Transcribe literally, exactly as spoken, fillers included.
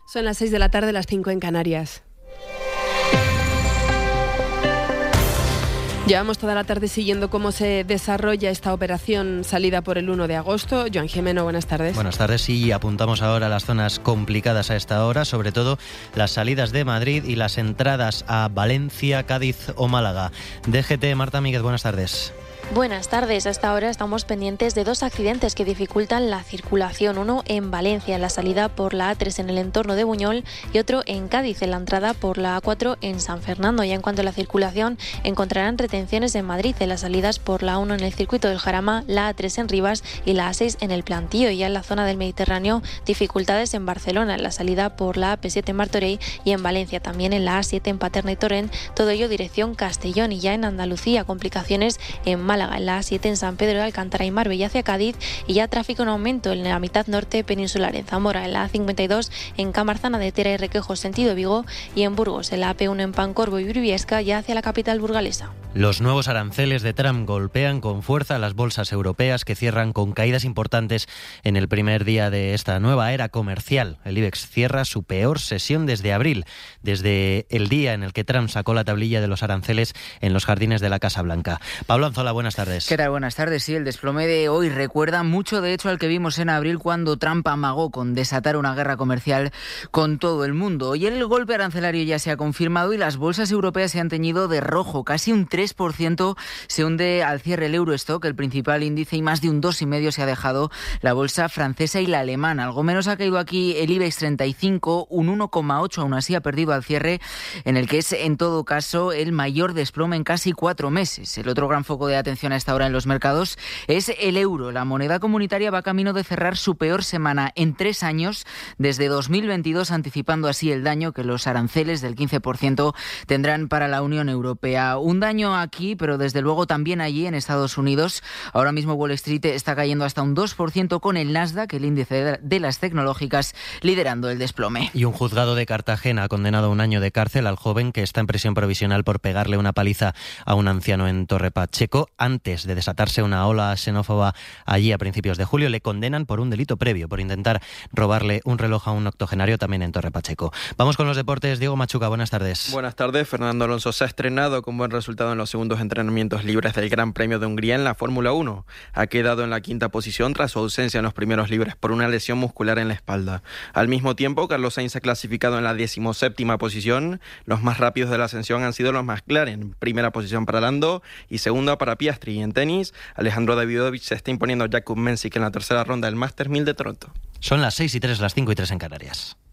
Son las seis de la tarde, las cinco en Canarias. Llevamos toda la tarde siguiendo cómo se desarrolla esta operación salida por el uno de agosto. Joan Jimeno, buenas tardes. Buenas tardes, y apuntamos ahora a las zonas complicadas a esta hora, sobre todo las salidas de Madrid y las entradas a Valencia, Cádiz o Málaga. D G T, Marta Míguez, buenas tardes. Buenas tardes. Hasta ahora estamos pendientes de dos accidentes que dificultan la circulación. Uno en Valencia, en la salida por la A tres en el entorno de Buñol, y otro en Cádiz, en la entrada por la A cuatro en San Fernando. Ya en cuanto a la circulación, encontrarán retenciones en Madrid, en las salidas por la A uno en el circuito del Jarama, la A tres en Rivas y la A seis en el Plantío. Y ya en la zona del Mediterráneo, dificultades en Barcelona, en la salida por la A P siete en Martorell, y en Valencia también en la A siete en Paterna y Torrent, todo ello dirección Castellón. Y ya en Andalucía, complicaciones en Málaga, en la A siete en San Pedro de Alcántara y Marbella hacia Cádiz, y ya tráfico en aumento en la mitad norte peninsular, en Zamora, en la A cincuenta y dos en Camarzana de Tera y Requejo sentido Vigo, y en Burgos, en la A P uno en Pancorbo y Briviesca, ya hacia la capital burgalesa. Los nuevos aranceles de Trump golpean con fuerza a las bolsas europeas, que cierran con caídas importantes en el primer día de esta nueva era comercial. El IBEX cierra su peor sesión desde abril, desde el día en el que Trump sacó la tablilla de los aranceles en los jardines de la Casa Blanca. Pablo Anzola, buenas tardes. ¿Qué tal? Buenas tardes. Sí, el desplome de hoy recuerda mucho, de hecho, al que vimos en abril, cuando Trump amagó con desatar una guerra comercial con todo el mundo. Hoy el golpe arancelario ya se ha confirmado y las bolsas europeas se han teñido de rojo. Casi un tres por ciento se hunde al cierre el Eurostock, el principal índice, y más de un dos coma cinco por ciento se ha dejado la bolsa francesa y la alemana. Algo menos ha caído aquí el IBEX treinta y cinco, un uno coma ocho, aún así ha perdido al cierre, en el que es, en todo caso, el mayor desplome en casi cuatro meses. El otro gran foco de atención a esta hora en los mercados es el euro. La moneda comunitaria va camino de cerrar su peor semana en tres años, desde dos mil veintidós, anticipando así el daño que los aranceles del quince por ciento tendrán para la Unión Europea. Un daño aquí, pero desde luego también allí en Estados Unidos. Ahora mismo Wall Street está cayendo hasta un dos por ciento, con el Nasdaq, el índice de las tecnológicas, liderando el desplome. Y un juzgado de Cartagena ha condenado a un año de cárcel al joven que está en prisión provisional por pegarle una paliza a un anciano en Torre Pacheco. Antes de desatarse una ola xenófoba allí a principios de julio, le condenan por un delito previo, por intentar robarle un reloj a un octogenario también en Torre Pacheco. Vamos con los deportes. Diego Machuca, buenas tardes. Buenas tardes. Fernando Alonso se ha estrenado con buen resultado en los segundos entrenamientos libres del Gran Premio de Hungría en la Fórmula uno. Ha quedado en la quinta posición tras su ausencia en los primeros libres por una lesión muscular en la espalda. Al mismo tiempo, Carlos Sainz se ha clasificado en la decimoséptima posición. Los más rápidos de la ascensión han sido los McLaren, primera posición para Lando y segunda para Piastri. Y en tenis, Alejandro Davidovich se está imponiendo a Jakub Mensik en la tercera ronda del Masters mil de Toronto. Son las seis y tres, las cinco y tres en Canarias.